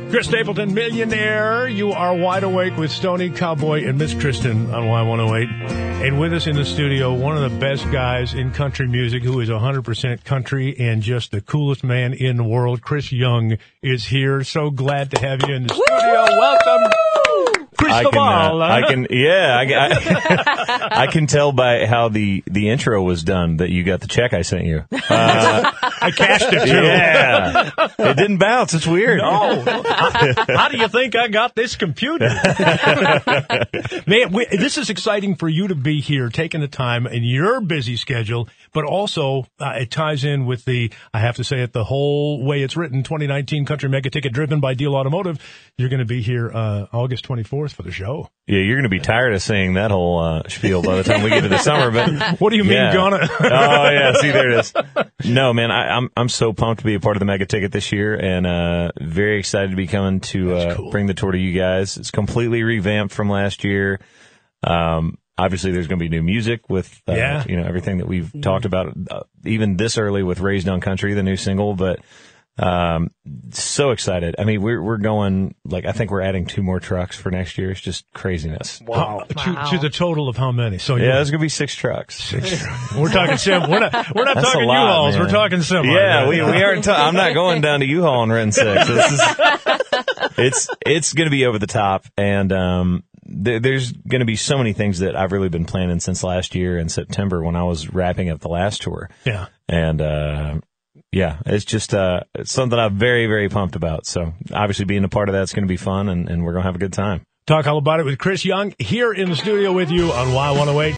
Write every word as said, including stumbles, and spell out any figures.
Chris Stapleton, Millionaire. You are wide awake with Stoney Cowboy and Miss Kristen on Y one oh eight. And with us in the studio, one of the best guys in country music who is one hundred percent country and just the coolest man in the world. Chris Young is here. So glad to have you in the studio. Welcome. I can, uh, I can, yeah, I, I, I can tell by how the, the intro was done that you got the check I sent you. Uh, I cashed it too. Yeah. It didn't bounce. It's weird. No. how, how do you think I got this computer? Man, we, this is exciting for you to be here, taking the time in your busy schedule, but also uh, it ties in with the, I have to say it, the whole way it's written, twenty nineteen Country Mega Ticket driven by Deal Automotive. You're going to be here uh, August twenty-fourth for the show. Yeah, you're going to be tired of saying that whole uh, spiel by the time we get to the summer. But what do you mean, yeah. gonna? Oh yeah, see there it is. No, man, I, I'm I'm so pumped to be a part of the Mega Ticket this year, and uh, very excited to be coming to uh, cool. bring the tour to you guys. It's completely revamped from last year. Um, obviously, there's going to be new music with uh, yeah. you know everything that we've mm-hmm. talked about, uh, even this early with "Raised on Country," the new single, but. Um, so excited. I mean, we're, we're going, like, I think we're adding two more trucks for next year. It's just craziness. Wow. wow. To, to the total of how many? So yeah, there's going to be six trucks. Six trucks. We're talking sim. We're not, we're not That's talking U-Hauls. We're talking sim. Yeah, we, we aren't, ta- I'm not going down to U-Haul and renting six. This is, it's, it's going to be over the top. And, um, th- there's going to be so many things that I've really been planning since last year in September when I was wrapping up the last tour. Yeah. And, uh, yeah, it's just uh, it's something I'm very, very pumped about. So obviously being a part of that's going to be fun, and, and we're going to have a good time. Talk all about it with Chris Young here in the studio with you on Y one oh eight.